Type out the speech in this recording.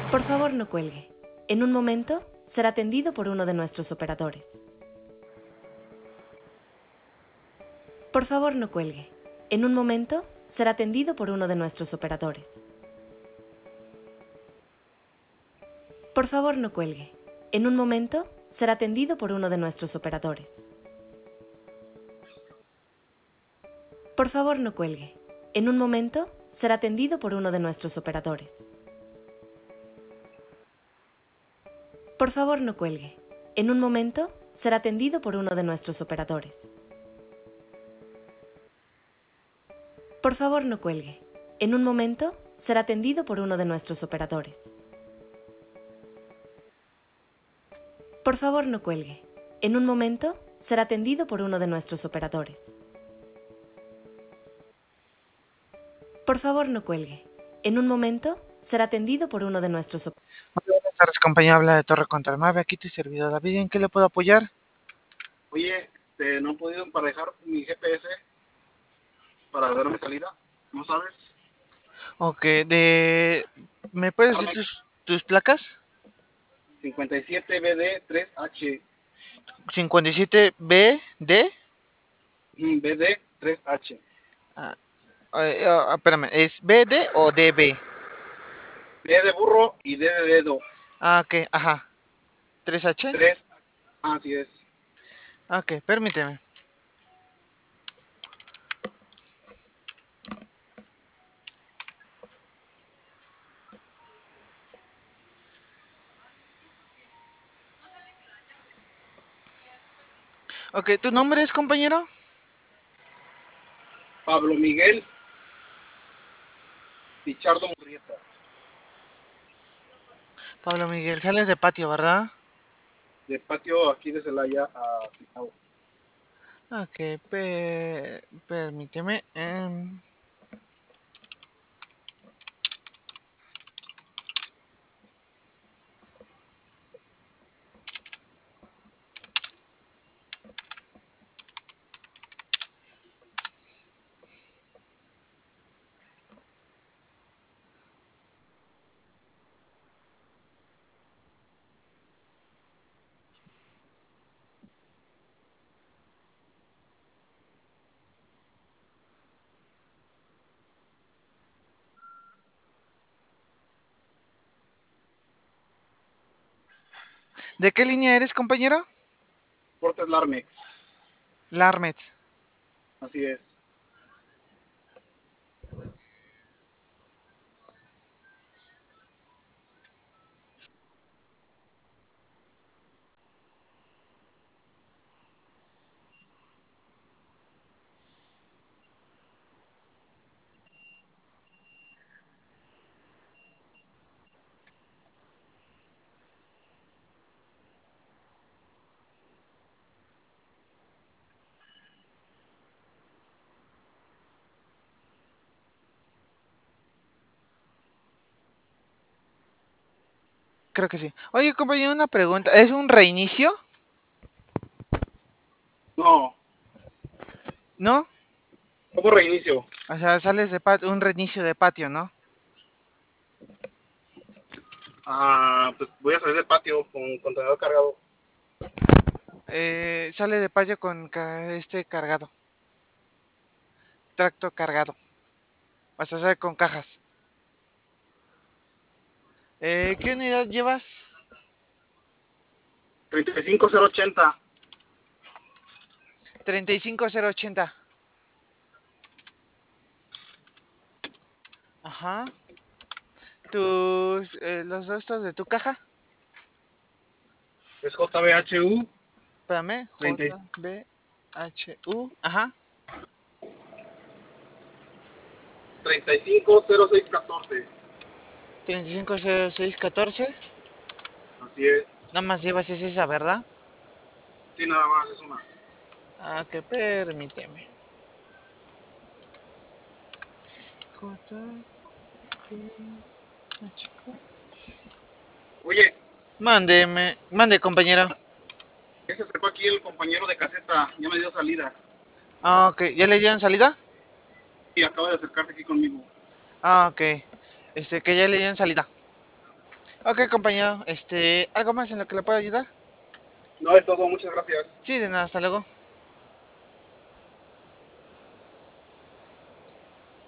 Por favor, no cuelgue. En un momento, será atendido por uno de nuestros operadores. Por favor, no cuelgue. En un momento, será atendido por uno de nuestros operadores. Por favor, no cuelgue. En un momento, será atendido por uno de nuestros operadores. Por favor, no cuelgue. En un momento, será atendido por uno de nuestros operadores. Por favor, no cuelgue. En un momento, será atendido por uno de nuestros operadores. Por favor, no cuelgue. En un momento, será atendido por uno de nuestros operadores. Por favor, no cuelgue. En un momento, será atendido por uno de nuestros operadores. Por favor, no cuelgue. En un momento, será atendido por uno de nuestros operadores. Buenas tardes, compañía. Habla de Torre contra el Mave. Aquí tu servidor David. ¿En qué le puedo apoyar? Oye, no he podido emparejar mi GPS para darme salida, ¿no sabes? Ok, ¿me puedes decir Carmex tus placas? 57BD3H. 57BD. BD3H. Ah, espérame, ¿es BD o DB? B de burro y D de dedo. Ah, ok, ajá. ¿3H? 3, así es. Ok, permíteme. Ok, ¿tu nombre es, compañero? Pablo Miguel Pichardo Murrieta. Pablo Miguel, sales de patio, ¿verdad? De patio aquí de Celaya a Silao. Ok, permíteme. ¿De qué línea eres, compañero? Portes Larmex. Larmet. Así es. Creo que sí. Oye, compañero, una pregunta. ¿Es un reinicio? No, ¿No? ¿cómo reinicio? O sea, sales de patio, un reinicio de patio, ¿no? Pues voy a salir del patio con contenedor cargado. Sale de patio con cargado. Tracto cargado. O sea, sale con cajas. ¿Qué unidad llevas? 35080. 35080. Ajá. Los restos de tu caja. Es JBHU Espérame. 30. JBHU. Ajá. 350614. 350614. Así es. Nada más llevas esa, ¿verdad? Sí, nada más es una. Ah, que permíteme. JBHU. Oye, Mande, compañero. ya se acercó aquí el compañero de caseta, ya me dio salida Ah, ok. ¿Ya le dieron salida? y acaba de acercarse aquí conmigo. Ah, ok. Que ya le dieron salida. Ok, compañero, ¿algo más en lo que le pueda ayudar? No es todo, muchas gracias. Sí, de nada, hasta luego.